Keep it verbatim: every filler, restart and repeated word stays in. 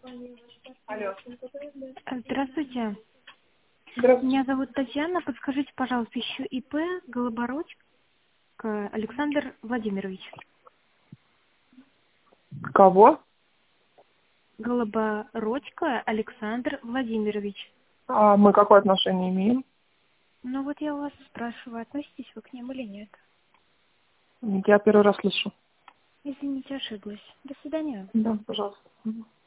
Алло. Здравствуйте. Здравствуйте. Меня зовут Татьяна. Подскажите, пожалуйста, ищу ИП Голобородько Александр Владимирович. Кого? Голобородько Александр Владимирович. А мы какое отношение имеем? Ну вот я у вас спрашиваю, относитесь вы к ним или нет? Я первый раз слышу. Извините, ошиблась. До свидания. Да, пожалуйста. Мгм.